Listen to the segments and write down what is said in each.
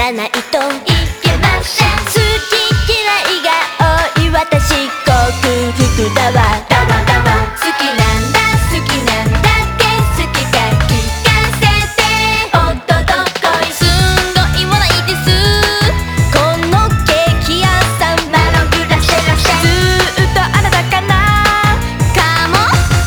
さないといけません。好き嫌いが多い私、克服だわ。好きなんだ好きなんだけ好きか聞かせておっとどっこい。すんごいもないです、このケーキ屋さん。マロングラシェラシェ、ずーっとあなたかな。かも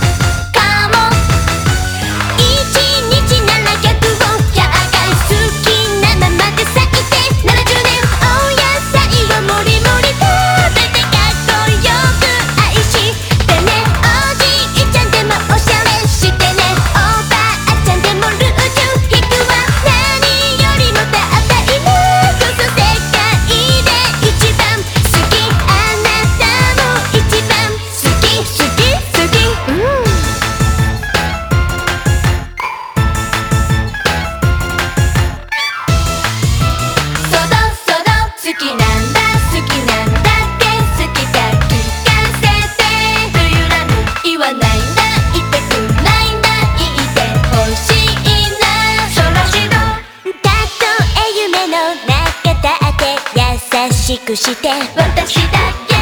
一日700を100回好きなままで咲いて70年。お野菜をもりもり食べてかっこよく愛してね。おじいちゃんでもおしゃれしてね。おばあちゃんでもルージュ引くわ。何よりもたった今こそ世界で一番好き。あなたも一番好き好き好き。そろそろ好きなんだ好きなんだけ好きか聞かせて。冬らぬ言わないな言ってくないな言ってほしいな。そらしろたとえ夢の中だって優しくして私だけ